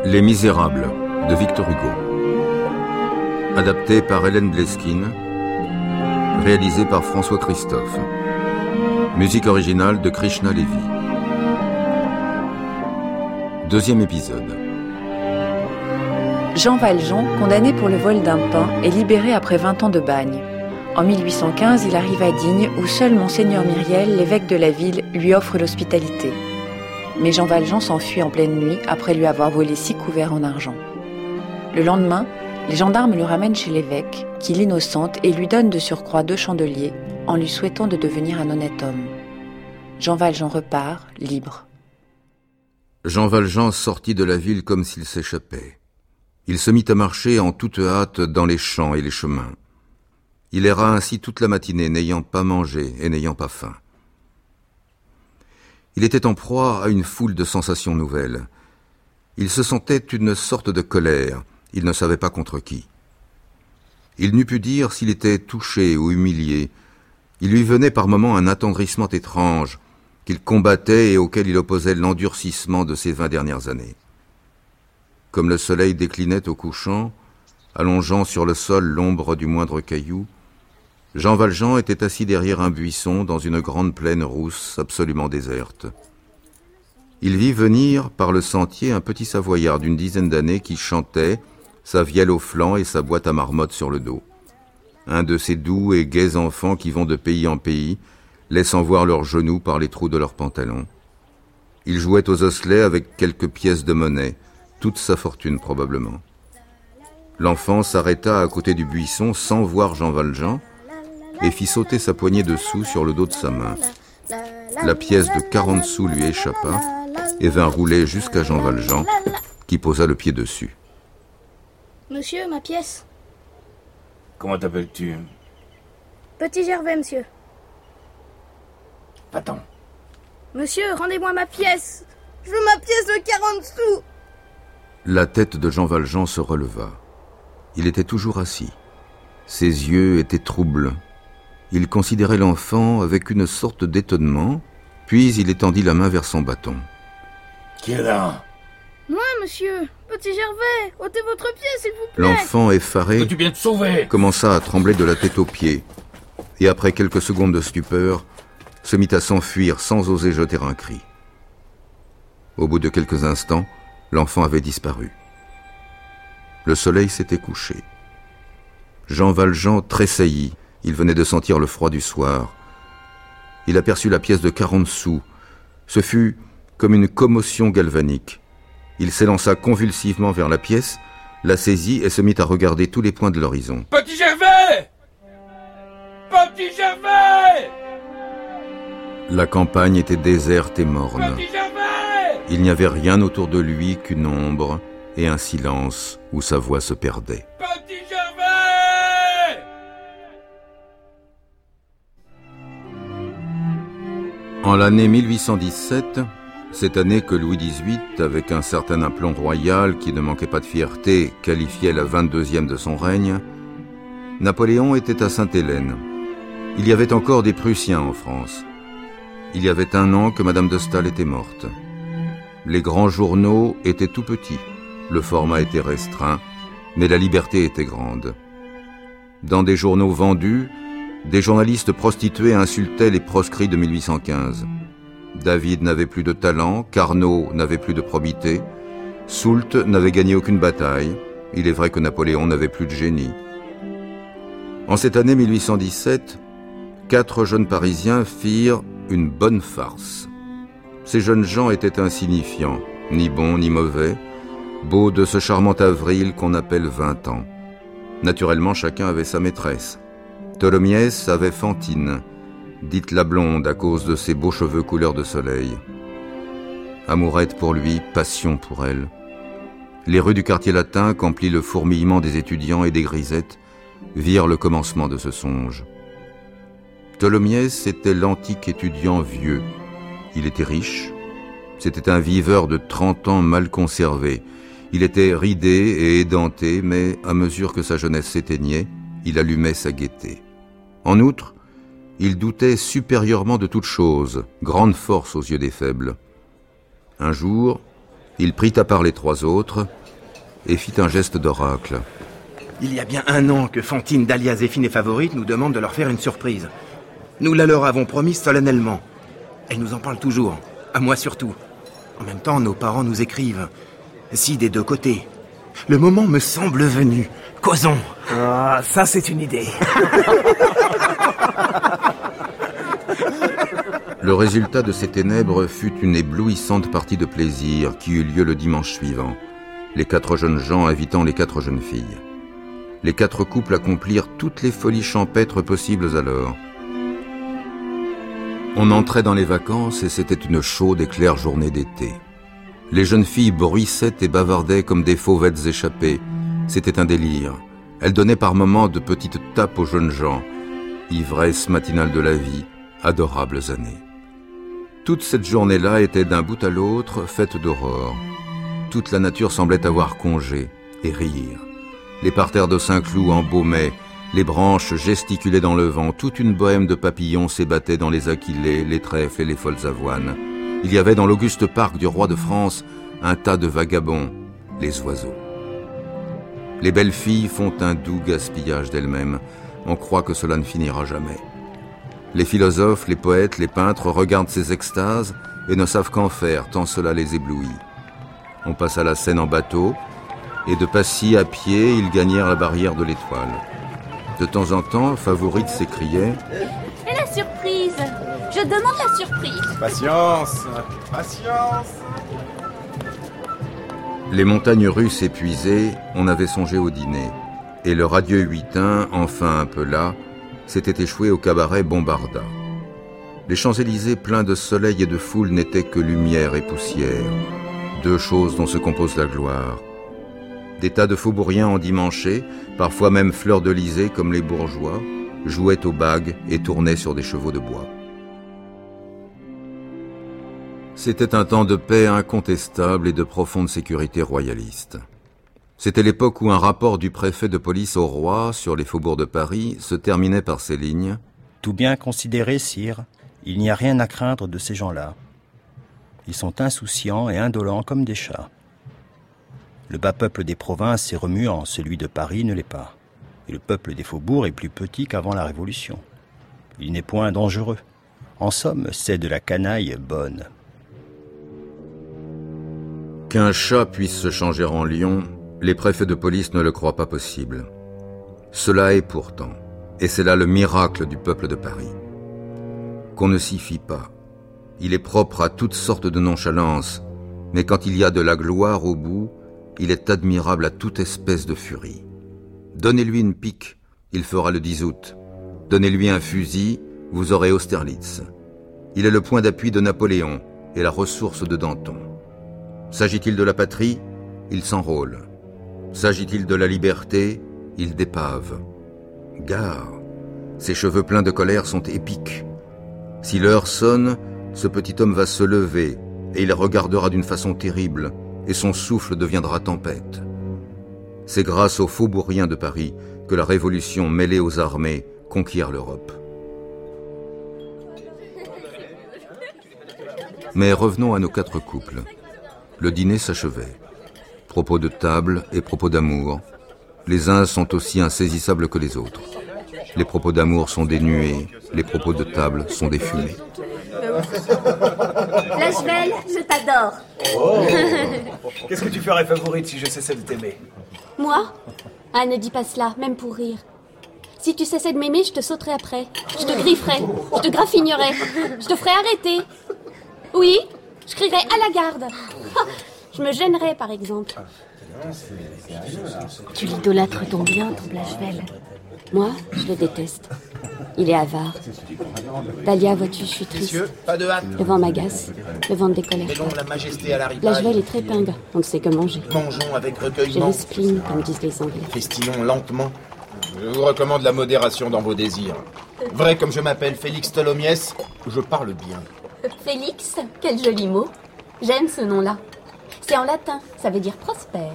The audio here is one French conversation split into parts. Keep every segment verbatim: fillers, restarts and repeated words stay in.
Les Misérables de Victor Hugo. Adapté par Hélène Bleskine. Réalisé par François Christophe. Musique originale de Krishna Levi. Deuxième épisode. Jean Valjean, condamné pour le vol d'un pain, est libéré après vingt ans de bagne. En mille huit cent quinze, il arrive à Digne, où seul Monseigneur Myriel, l'évêque de la ville, lui offre l'hospitalité. Mais Jean Valjean s'enfuit en pleine nuit après lui avoir volé six couverts en argent. Le lendemain, les gendarmes le ramènent chez l'évêque, qui l'innocente et lui donne de surcroît deux chandeliers, en lui souhaitant de devenir un honnête homme. Jean Valjean repart, libre. Jean Valjean sortit de la ville comme s'il s'échappait. Il se mit à marcher en toute hâte dans les champs et les chemins. Il erra ainsi toute la matinée, n'ayant pas mangé et n'ayant pas faim. Il était en proie à une foule de sensations nouvelles. Il se sentait une sorte de colère, il ne savait pas contre qui. Il n'eût pu dire s'il était touché ou humilié. Il lui venait par moments un attendrissement étrange, qu'il combattait et auquel il opposait l'endurcissement de ces vingt dernières années. Comme le soleil déclinait au couchant, allongeant sur le sol l'ombre du moindre caillou, Jean Valjean était assis derrière un buisson dans une grande plaine rousse absolument déserte. Il vit venir par le sentier un petit Savoyard d'une dizaine d'années qui chantait, sa vielle au flanc et sa boîte à marmotte sur le dos. Un de ces doux et gais enfants qui vont de pays en pays, laissant voir leurs genoux par les trous de leurs pantalons. Il jouait aux osselets avec quelques pièces de monnaie, toute sa fortune probablement. L'enfant s'arrêta à côté du buisson sans voir Jean Valjean et fit sauter sa poignée de sous sur le dos de sa main. La pièce de quarante sous lui échappa et vint rouler jusqu'à Jean Valjean, qui posa le pied dessus. Monsieur, ma pièce. Comment t'appelles-tu? Petit Gervais, monsieur. Va-t'en. Monsieur, rendez-moi ma pièce. Je veux ma pièce de quarante sous. La tête de Jean Valjean se releva. Il était toujours assis. Ses yeux étaient troubles. Il considérait l'enfant avec une sorte d'étonnement, puis il étendit la main vers son bâton. Qui est là? Moi, monsieur. Petit Gervais, ôtez votre pied, s'il vous plaît. L'enfant effaré Peux-tu bien te sauver? commença à trembler de la tête aux pieds, et après quelques secondes de stupeur, se mit à s'enfuir sans oser jeter un cri. Au bout de quelques instants, l'enfant avait disparu. Le soleil s'était couché. Jean Valjean tressaillit. Il venait de sentir le froid du soir. Il aperçut la pièce de quarante sous. Ce fut comme une commotion galvanique. Il s'élança convulsivement vers la pièce, la saisit et se mit à regarder tous les points de l'horizon. Petit Gervais! Petit Gervais! La campagne était déserte et morne. Petit Gervais! Il n'y avait rien autour de lui qu'une ombre et un silence où sa voix se perdait. Petit Gervais! En l'année mille huit cent dix-sept, cette année que Louis dix-huit, avec un certain aplomb royal qui ne manquait pas de fierté, qualifiait la vingt-deuxième de son règne, Napoléon était à Sainte-Hélène. Il y avait encore des Prussiens en France. Il y avait un an que Madame de Staël était morte. Les grands journaux étaient tout petits, le format était restreint, mais la liberté était grande. Dans des journaux vendus, des journalistes prostitués insultaient les proscrits de mille huit cent quinze. David n'avait plus de talent, Carnot n'avait plus de probité, Soult n'avait gagné aucune bataille. Il est vrai que Napoléon n'avait plus de génie. En cette année mille huit cent dix-sept, quatre jeunes Parisiens firent une bonne farce. Ces jeunes gens étaient insignifiants, ni bons ni mauvais, beaux de ce charmant avril qu'on appelle vingt ans. Naturellement, chacun avait sa maîtresse. Tholomyès avait Fantine, dite la blonde à cause de ses beaux cheveux couleur de soleil. Amourette pour lui, passion pour elle. Les rues du quartier latin, qu'emplit le fourmillement des étudiants et des grisettes, virent le commencement de ce songe. Tholomyès était l'antique étudiant vieux. Il était riche. C'était un viveur de trente ans mal conservé. Il était ridé et édenté, mais à mesure que sa jeunesse s'éteignait, il allumait sa gaieté. En outre, il doutait supérieurement de toute chose, grande force aux yeux des faibles. Un jour, Il prit à part les trois autres et fit un geste d'oracle. Il y a bien un an que Fantine, Dahlia, Zéphine et Favorite nous demandent de leur faire une surprise. Nous la leur avons promis solennellement. Elle nous en parle toujours, à moi surtout. En même temps, nos parents nous écrivent. Si des deux côtés. Le moment me semble venu. Causons. Ah, ça c'est une idée. Le résultat de ces ténèbres fut une éblouissante partie de plaisir qui eut lieu le dimanche suivant, les quatre jeunes gens invitant les quatre jeunes filles. Les quatre couples accomplirent toutes les folies champêtres possibles alors. On entrait dans les vacances et c'était une chaude et claire journée d'été. Les jeunes filles bruissaient et bavardaient comme des fauvettes échappées. C'était un délire. Elles donnaient par moments de petites tapes aux jeunes gens. Ivresse matinale de la vie, adorables années. Toute cette journée-là était d'un bout à l'autre faite d'aurore. Toute la nature semblait avoir congé et rire. Les parterres de Saint-Cloud embaumaient, les branches gesticulaient dans le vent, toute une bohème de papillons s'ébattait dans les aquilées, les trèfles et les folles avoines. Il y avait dans l'auguste parc du roi de France un tas de vagabonds, les oiseaux. Les belles filles font un doux gaspillage d'elles-mêmes. On croit que cela ne finira jamais. Les philosophes, les poètes, les peintres regardent ces extases et ne savent qu'en faire, tant cela les éblouit. On passa la Seine en bateau, et de Passy à pied, ils gagnèrent la barrière de l'Étoile. De temps en temps, Favorite s'écriait « Et la surprise? Je demande la surprise !» Patience, patience. Les montagnes russes épuisées, on avait songé au dîner, et le radieux huitain, enfin un peu là, s'était échoué au cabaret Bombarda. Les Champs-Élysées pleins de soleil et de foule n'étaient que lumière et poussière, deux choses dont se compose la gloire. Des tas de faubouriens endimanchés, parfois même fleur-de-lysée comme les bourgeois, jouaient aux bagues et tournaient sur des chevaux de bois. C'était un temps de paix incontestable et de profonde sécurité royaliste. C'était l'époque où un rapport du préfet de police au roi sur les faubourgs de Paris se terminait par ces lignes. « Tout bien considéré, sire, il n'y a rien à craindre de ces gens-là. Ils sont insouciants et indolents comme des chats. Le bas peuple des provinces est remuant, celui de Paris ne l'est pas. Et le peuple des faubourgs est plus petit qu'avant la Révolution. Il n'est point dangereux. En somme, c'est de la canaille bonne. » Qu'un chat puisse se changer en lion, les préfets de police ne le croient pas possible. Cela est pourtant, et c'est là le miracle du peuple de Paris. Qu'on ne s'y fie pas. Il est propre à toutes sortes de nonchalance, mais quand il y a de la gloire au bout, il est admirable à toute espèce de furie. Donnez-lui une pique, il fera le dix août. Donnez-lui un fusil, vous aurez Austerlitz. Il est le point d'appui de Napoléon et la ressource de Danton. S'agit-il de la patrie, il s'enrôle. S'agit-il de la liberté, il dépave. Gare, ses cheveux pleins de colère sont épiques. Si l'heure sonne, ce petit homme va se lever et il regardera d'une façon terrible et son souffle deviendra tempête. C'est grâce aux faubouriens de Paris que la Révolution mêlée aux armées conquiert l'Europe. Mais revenons à nos quatre couples. Le dîner s'achevait. Propos de table et propos d'amour. Les uns sont aussi insaisissables que les autres. Les propos d'amour sont des nuées, les propos de table sont des fumées. Blachevelle, je t'adore. Oh. Qu'est-ce que tu ferais, Favorite, si je cessais de t'aimer? Moi? Ah, ne dis pas cela, même pour rire. Si tu cessais de m'aimer, je te sauterais après. Je te grifferais, je te graffinerais, je te ferais arrêter. Oui, je crierais à la garde. Je me gênerais, par exemple. Tu l'idolâtres ton bien, ton Blachevelle. Moi, je le déteste. Il est avare. Dahlia, vois-tu, je suis triste. Messieurs, pas de hâte. Le vent m'agace, le ventre décolère. Mêlons la majesté à la ripaille. Blachevelle est très pingre, on ne sait que manger. Mangeons avec J'ai recueillement. le spleen, comme disent les Anglais. Festinons lentement. Je vous recommande la modération dans vos désirs. Vrai comme je m'appelle Félix Tholomyès, je parle bien. Félix, quel joli mot. J'aime ce nom-là. C'est en latin, ça veut dire prospère.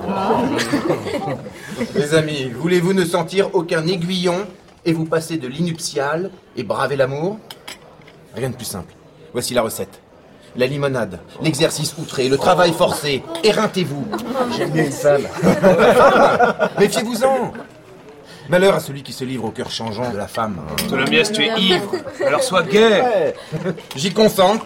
Mes amis, voulez-vous ne sentir aucun aiguillon et vous passer de l'inuptial et braver l'amour? Rien de plus simple. Voici la recette. La limonade, l'exercice outré, le travail forcé. Éreintez-vous. J'aime bien une femme. Méfiez-vous-en. Malheur à celui qui se livre au cœur changeant de la femme. Tholomyès, tu es ivre. Alors sois gai. J'y consens.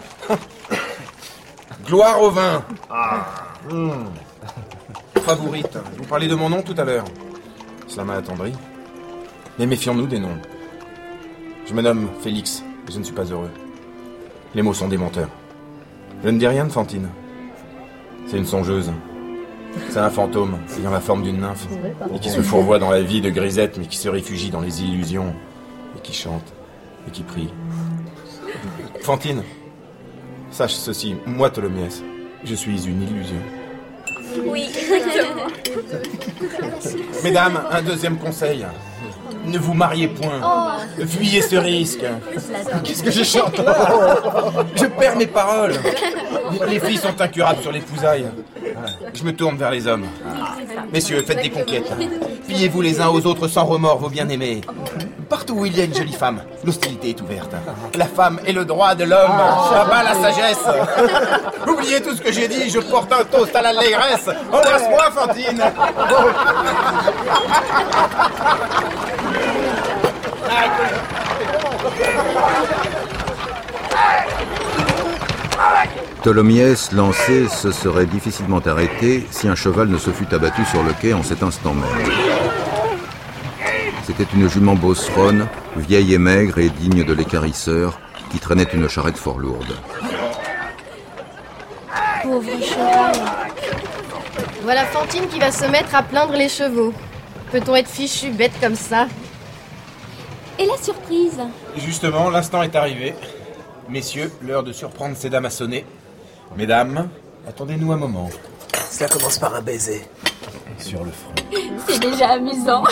Gloire au vin. Ah. Mmh. Favorite, vous parliez de mon nom tout à l'heure. Cela m'a attendri. Mais méfions-nous des noms. Je me nomme Félix, et je ne suis pas heureux. Les mots sont des menteurs. Je ne dis rien de Fantine. C'est une songeuse. C'est un fantôme, ayant la forme d'une nymphe, et qui se fourvoie dans la vie de grisette, mais qui se réfugie dans les illusions, et qui chante, et qui prie. Fantine, sache ceci, moi Tholomyès, je suis une illusion. Oui, exactement. Mesdames, un deuxième conseil. Ne vous mariez point. Oh. Fuyez ce risque. Qu'est-ce que je chante? Je perds mes paroles. Les filles sont incurables sur l'épousaille. Je me tourne vers les hommes. Messieurs, faites des conquêtes. Pillez-vous les uns aux autres sans remords, vos bien-aimés. Partout où il y a une jolie femme, l'hostilité est ouverte. La femme est le droit de l'homme. Là-bas, la sagesse. Oubliez tout ce que j'ai dit, je porte un toast à l'allégresse. Embrasse-moi, Fantine. Tholomyès, lancé, se serait difficilement arrêté si un cheval ne se fût abattu sur le quai en cet instant même. C'était une jument beauceronne, vieille et maigre et digne de l'équarrisseur, qui traînait une charrette fort lourde. Pauvre cheval. Voilà Fantine qui va se mettre à plaindre les chevaux. Peut-on être fichu bête comme ça? Et la surprise? Justement, l'instant est arrivé. Messieurs, l'heure de surprendre ces dames a sonné. Mesdames, attendez-nous un moment. Cela commence par un baiser. Sur le front. C'est déjà amusant.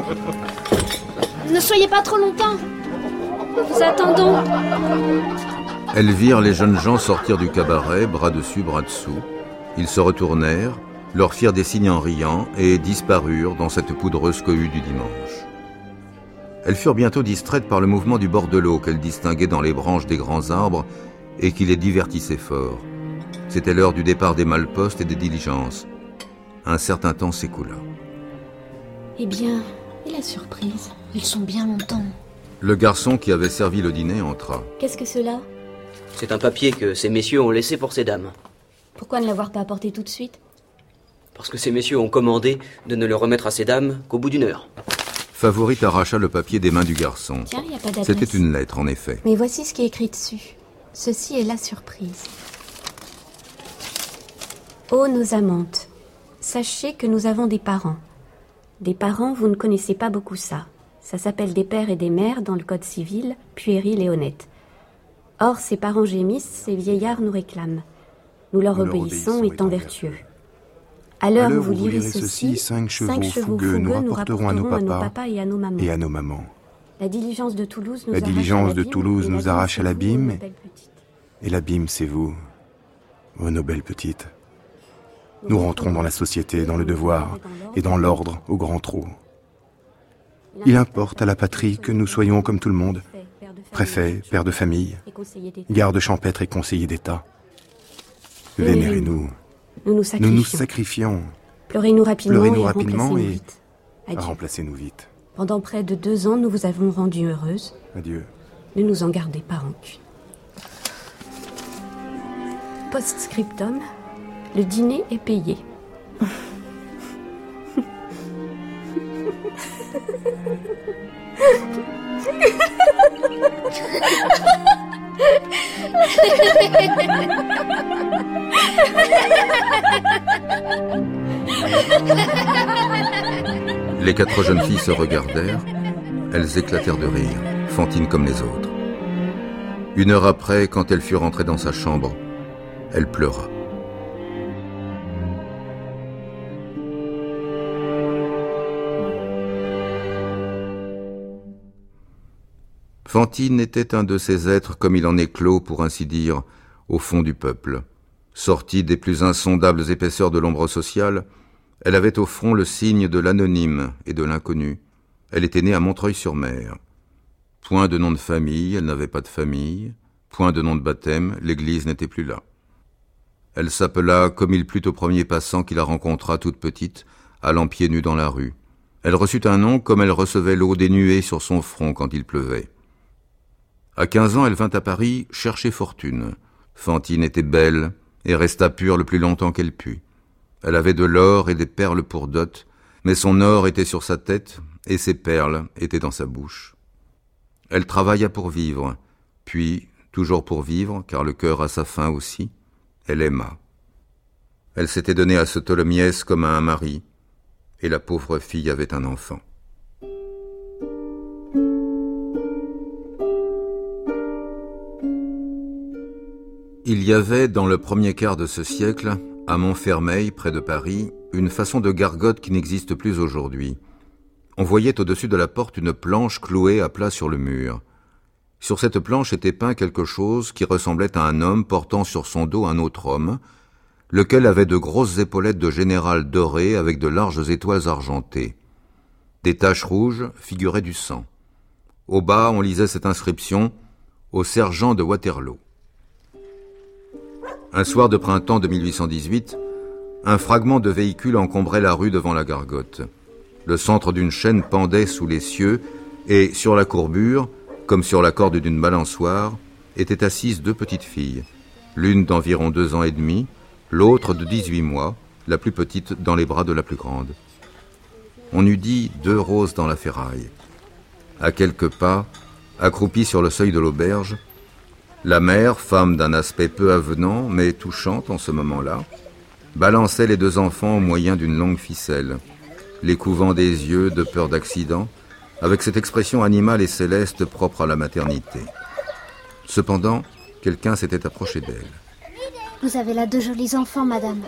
Ne soyez pas trop longtemps. Nous vous attendons. Elles virent les jeunes gens sortir du cabaret, bras dessus, bras dessous. Ils se retournèrent, leur firent des signes en riant et disparurent dans cette poudreuse cohue du dimanche. Elles furent bientôt distraites par le mouvement du bord de l'eau qu'elles distinguaient dans les branches des grands arbres et qui les divertissait fort. C'était l'heure du départ des mallepostes et des diligences. Un certain temps s'écoula. Eh bien, et la surprise? Ils sont bien longtemps. Le garçon qui avait servi le dîner entra. Qu'est-ce que cela? C'est un papier que ces messieurs ont laissé pour ces dames. Pourquoi ne l'avoir pas apporté tout de suite? Parce que ces messieurs ont commandé de ne le remettre à ces dames qu'au bout d'une heure. Favorite arracha le papier des mains du garçon. Tiens, il n'y a pas d'adresse. C'était une lettre, en effet. Mais voici ce qui est écrit dessus. Ceci est la surprise. Ô nos amantes, sachez que nous avons des parents. Des parents, vous ne connaissez pas beaucoup ça. Ça s'appelle des pères et des mères dans le code civil, puéril et honnête. Or, ces parents gémissent, ces vieillards nous réclament. Nous leur nous obéissons, étant vertueux. À l'heure où vous lirez ceci, cinq chevaux, cinq chevaux fougueux nous nous rapporteront à nos papas, à nos papas et à nos mamans. Et à nos mamans. La diligence de Toulouse nous La diligence de Toulouse nous arrache à l'abîme, l'abîme, et l'abîme, c'est vous, ô nos belles petites. Nous rentrons dans la société, dans le devoir, et dans l'ordre au grand trot. Il importe à la patrie que nous soyons comme tout le monde, préfet, père de famille, garde champêtre et conseiller d'État. Vénérez-nous. Nous nous Nous sacrifions. nous sacrifions. Pleurez-nous rapidement, Pleurez-nous et rapidement remplacez-nous et vite. Adieu. remplacez-nous vite. Pendant près de deux ans, nous vous avons rendu heureuse. Adieu. Ne nous en gardez pas rancune. Post-scriptum, le dîner est payé. Les quatre jeunes filles se regardèrent. Elles éclatèrent de rire, Fantine comme les autres. Une heure après, quand elle fut rentrée dans sa chambre, elle pleura. Fantine était un de ces êtres comme il en éclot, pour ainsi dire, au fond du peuple. Sortie des plus insondables épaisseurs de l'ombre sociale, elle avait au front le signe de l'anonyme et de l'inconnu. Elle était née à Montreuil-sur-Mer. Point de nom de famille, elle n'avait pas de famille, Point de nom de baptême, l'église n'était plus là. Elle s'appela comme il plut au premier passant qui la rencontra toute petite, allant pieds nus dans la rue. Elle reçut un nom comme elle recevait l'eau des nuées sur son front quand il pleuvait. À quinze ans, elle vint à Paris chercher fortune. Fantine était belle et resta pure le plus longtemps qu'elle put. Elle avait de l'or et des perles pour dot, mais son or était sur sa tête et ses perles étaient dans sa bouche. Elle travailla pour vivre, puis, toujours pour vivre, car le cœur a sa fin aussi, elle aima. Elle s'était donnée à ce Tholomyès comme à un mari, et la pauvre fille avait un enfant. Il y avait, dans le premier quart de ce siècle, à Montfermeil, près de Paris, une façon de gargote qui n'existe plus aujourd'hui. On voyait au-dessus de la porte une planche clouée à plat sur le mur. Sur cette planche était peint quelque chose qui ressemblait à un homme portant sur son dos un autre homme, lequel avait de grosses épaulettes de général dorées avec de larges étoiles argentées. Des taches rouges figuraient du sang. Au bas, on lisait cette inscription « Au sergent de Waterloo ». Un soir de printemps de mille huit cent dix-huit, un fragment de véhicule encombrait la rue devant la gargote. Le centre d'une chaîne pendait sous les cieux et, sur la courbure, comme sur la corde d'une balançoire, étaient assises deux petites filles, l'une d'environ deux ans et demi, l'autre de dix-huit mois, la plus petite dans les bras de la plus grande. On eût dit deux roses dans la ferraille. À quelques pas, accroupie sur le seuil de l'auberge, la mère, femme d'un aspect peu avenant, mais touchante en ce moment-là, balançait les deux enfants au moyen d'une longue ficelle, les couvant des yeux de peur d'accident, avec cette expression animale et céleste propre à la maternité. Cependant, quelqu'un s'était approché d'elle. Vous avez là deux jolis enfants, madame.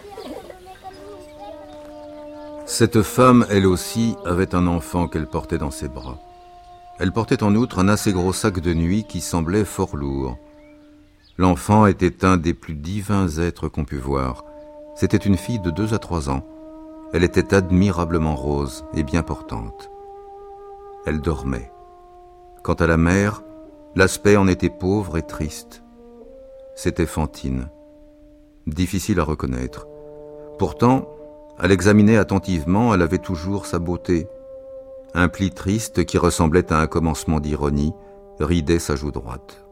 Cette femme, elle aussi, avait un enfant qu'elle portait dans ses bras. Elle portait en outre un assez gros sac de nuit qui semblait fort lourd. L'enfant était un des plus divins êtres qu'on pût voir. C'était une fille de deux à trois ans. Elle était admirablement rose et bien portante. Elle dormait. Quant à la mère, l'aspect en était pauvre et triste. C'était Fantine. Difficile à reconnaître. Pourtant, à l'examiner attentivement, elle avait toujours sa beauté. Un pli triste qui ressemblait à un commencement d'ironie ridait sa joue droite.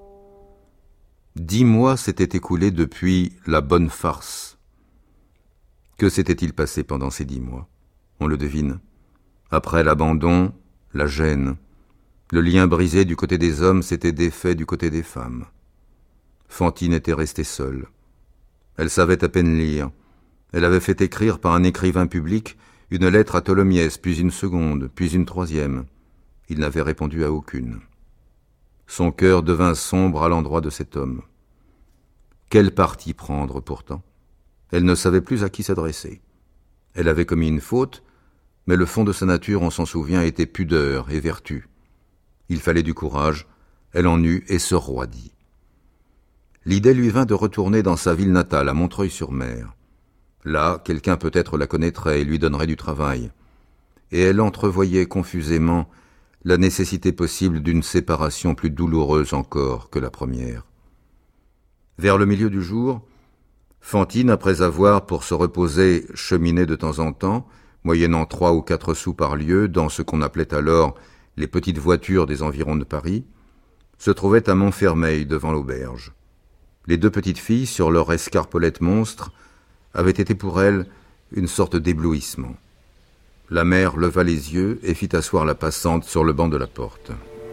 Dix mois s'étaient écoulés depuis la bonne farce. Que s'était-il passé pendant ces dix mois? On le devine. Après l'abandon, la gêne. Le lien brisé du côté des hommes s'était défait du côté des femmes. Fantine était restée seule. Elle savait à peine lire. Elle avait fait écrire par un écrivain public une lettre à Tholomyès, puis une seconde, puis une troisième. Il n'avait répondu à aucune. Son cœur devint sombre à l'endroit de cet homme. Quel parti prendre pourtant? Elle ne savait plus à qui s'adresser. Elle avait commis une faute, mais le fond de sa nature, on s'en souvient, était pudeur et vertu. Il fallait du courage, elle en eut et se roidit. L'idée lui vint de retourner dans sa ville natale, à Montreuil-sur-Mer. Là, quelqu'un peut-être la connaîtrait et lui donnerait du travail. Et elle entrevoyait confusément la nécessité possible d'une séparation plus douloureuse encore que la première. Vers le milieu du jour, Fantine, après avoir, pour se reposer, cheminé de temps en temps, moyennant trois ou quatre sous par lieue, dans ce qu'on appelait alors les petites voitures des environs de Paris, se trouvait à Montfermeil devant l'auberge. Les deux petites filles, sur leur escarpolette monstre, avaient été pour elle une sorte d'éblouissement. La mère leva les yeux et fit asseoir la passante sur le banc de la porte.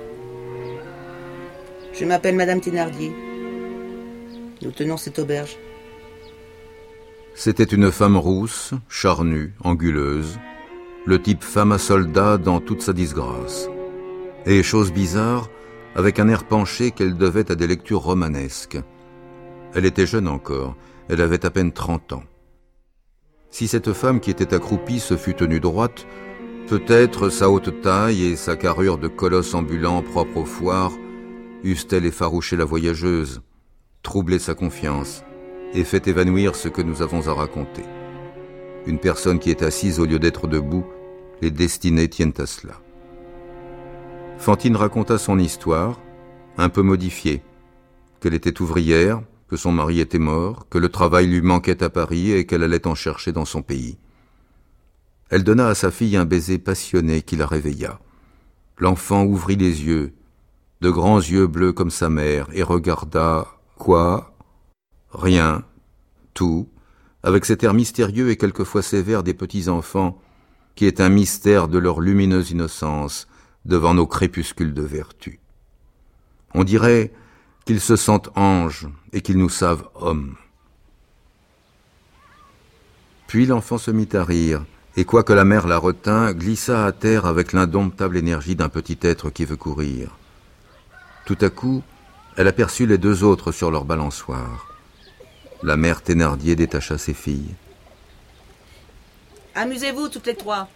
Je m'appelle Madame Thénardier. Nous tenons cette auberge. C'était une femme rousse, charnue, anguleuse, le type femme à soldat dans toute sa disgrâce. Et, chose bizarre, avec un air penché qu'elle devait à des lectures romanesques. Elle était jeune encore, elle avait à peine trente ans. Si cette femme qui était accroupie se fût tenue droite, peut-être sa haute taille et sa carrure de colosse ambulant propre aux foires eussent-elles effarouché la voyageuse, troublé sa confiance et fait évanouir ce que nous avons à raconter. Une personne qui est assise au lieu d'être debout, les destinées tiennent à cela. Fantine raconta son histoire, un peu modifiée, qu'elle était ouvrière, que son mari était mort, que le travail lui manquait à Paris et qu'elle allait en chercher dans son pays. Elle donna à sa fille un baiser passionné qui la réveilla. L'enfant ouvrit les yeux, de grands yeux bleus comme sa mère, et regarda, quoi? Rien, tout, avec cet air mystérieux et quelquefois sévère des petits enfants, qui est un mystère de leur lumineuse innocence devant nos crépuscules de vertu. On dirait qu'ils se sentent anges et qu'ils nous savent hommes. Puis l'enfant se mit à rire, et quoique la mère la retint, glissa à terre avec l'indomptable énergie d'un petit être qui veut courir. Tout à coup, elle aperçut les deux autres sur leur balançoire. La mère Thénardier détacha ses filles. Amusez-vous toutes les trois.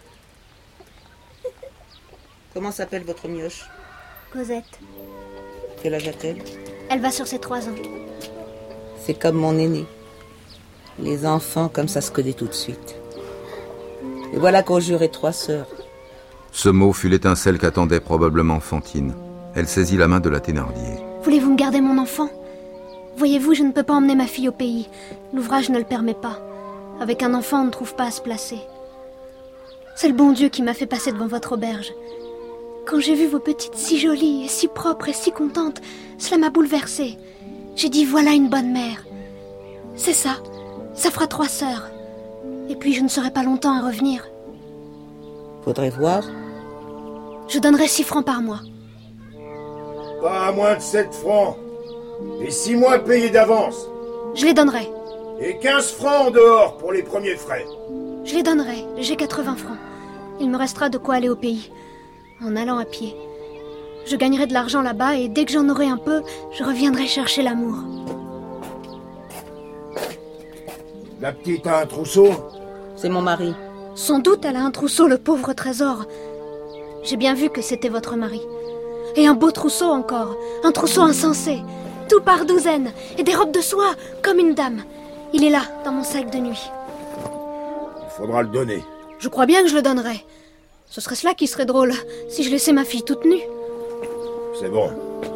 Comment s'appelle votre mioche? Cosette. Quel âge a-t-elle? Elle va sur ses trois ans. C'est comme mon aîné. Les enfants, comme ça se connaît tout de suite. Et voilà qu'on jurait trois sœurs. Ce mot fut l'étincelle qu'attendait probablement Fantine. Elle saisit la main de la Thénardier. Voulez-vous me garder mon enfant? Voyez-vous, je ne peux pas emmener ma fille au pays. L'ouvrage ne le permet pas. Avec un enfant, on ne trouve pas à se placer. C'est le bon Dieu qui m'a fait passer devant votre auberge. Quand j'ai vu vos petites si jolies, et si propres et si contentes, cela m'a bouleversée. J'ai dit, voilà une bonne mère. C'est ça, ça fera trois sœurs. Et puis je ne serai pas longtemps à revenir. Faudrait voir. Je donnerai six francs par mois. Pas à moins de sept francs. Et six mois payés d'avance. Je les donnerai. Et quinze francs en dehors pour les premiers frais. Je les donnerai, j'ai quatre-vingts francs. Il me restera de quoi aller au pays, en allant à pied. Je gagnerai de l'argent là-bas et dès que j'en aurai un peu, je reviendrai chercher l'amour. La petite a un trousseau? C'est mon mari. Sans doute elle a un trousseau, le pauvre trésor. J'ai bien vu que c'était votre mari. Et un beau trousseau encore, un trousseau insensé, tout par douzaines, et des robes de soie, comme une dame. Il est là, dans mon sac de nuit. Il faudra le donner. Je crois bien que je le donnerai. Ce serait cela qui serait drôle, si je laissais ma fille toute nue. C'est bon.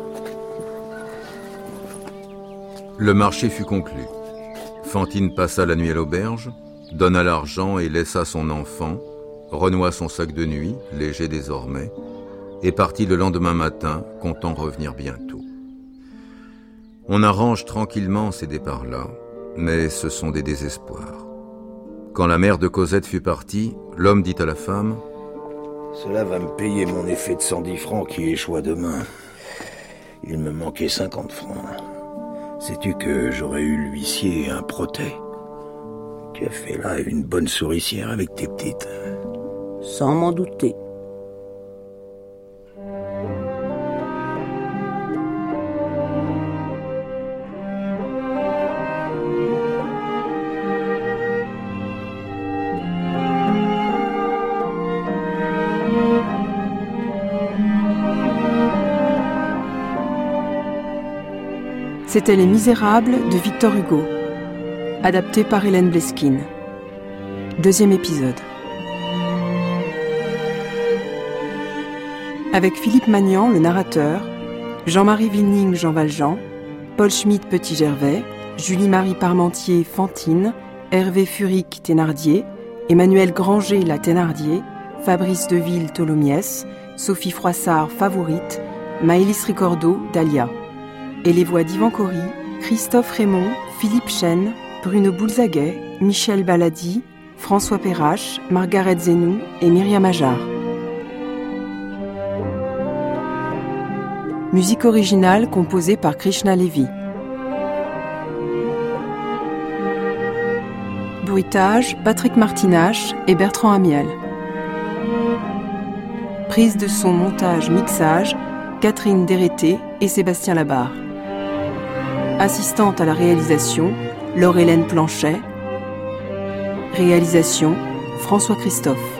Le marché fut conclu. Fantine passa la nuit à l'auberge, donna l'argent et laissa son enfant, renoua son sac de nuit, léger désormais, et partit le lendemain matin, comptant revenir bientôt. On arrange tranquillement ces départs-là, mais ce sont des désespoirs. Quand la mère de Cosette fut partie, l'homme dit à la femme: « Cela va me payer mon effet de cent dix francs qui échoua demain. Il me manquait cinquante francs. Sais-tu que j'aurais eu l'huissier et un protêt? Tu as fait là une bonne souricière avec tes petites. » Sans m'en douter. C'était Les Misérables de Victor Hugo, adapté par Hélène Bleskine. Deuxième épisode. Avec Philippe Magnan, le narrateur, Jean-Marie Villing, Jean Valjean, Paul Schmitt, Petit Gervais, Julie-Marie Parmentier, Fantine, Hervé Furic, Thénardier, Emmanuel Granger, la Thénardier, Fabrice Deville, Tholomyès, Sophie Froissart, Favorite, Maëlys Ricordo, Dahlia. Et les voix d'Yvan Cory, Christophe Raymond, Philippe Chêne, Bruno Boulzaguet, Michel Baladi, François Perrache, Margaret Zenou et Myriam Ajar. Musique originale composée par Krishna Levy. Bruitage, Patrick Martinache et Bertrand Amiel. Prise de son, montage, mixage, Catherine Dérété et Sébastien Labarre. Assistante à la réalisation, Laure-Hélène Planchet. Réalisation, François Christophe.